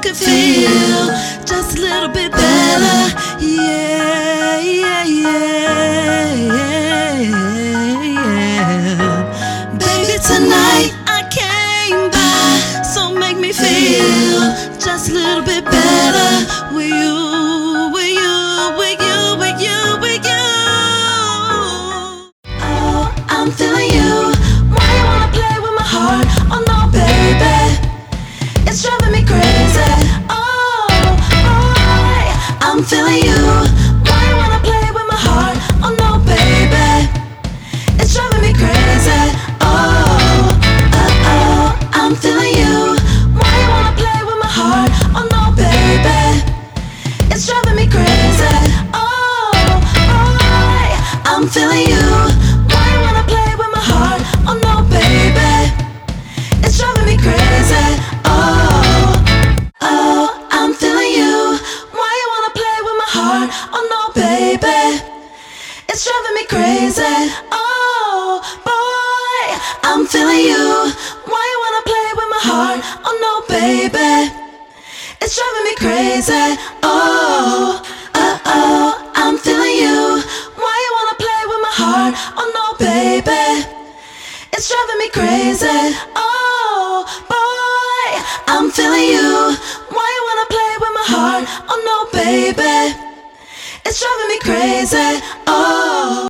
you feel just a little bit better. Yeah, yeah, yeah, yeah. Baby, tonight I came by, so make me feel just a little bit better. With you, with you, with you, with you, with you. Oh, I'm feeling you. Why you wanna play with my heart? Oh no, baby, it's driving me crazy. Oh, boy, I'm feeling you. Why you wanna play with my heart? Oh no, baby, it's driving me crazy. Oh, I'm feeling you. Why you wanna play with my heart? Oh no, baby, it's driving me crazy. Oh, boy, I'm feeling you. Why you wanna play with my heart? Oh no, baby, it's driving me crazy. Oh, I'm feeling you. Why you wanna play with my heart? Oh no, baby, it's driving me crazy. Oh, boy, I'm feeling you. Why you wanna play with my heart? Oh no, baby, it's driving me crazy. Oh, I'm feeling you. Why you wanna play with my heart? Oh no, baby, it's driving me crazy. Oh, boy, I'm feeling you. Why you wanna play with my heart? Oh no, baby, it's driving me crazy. Oh.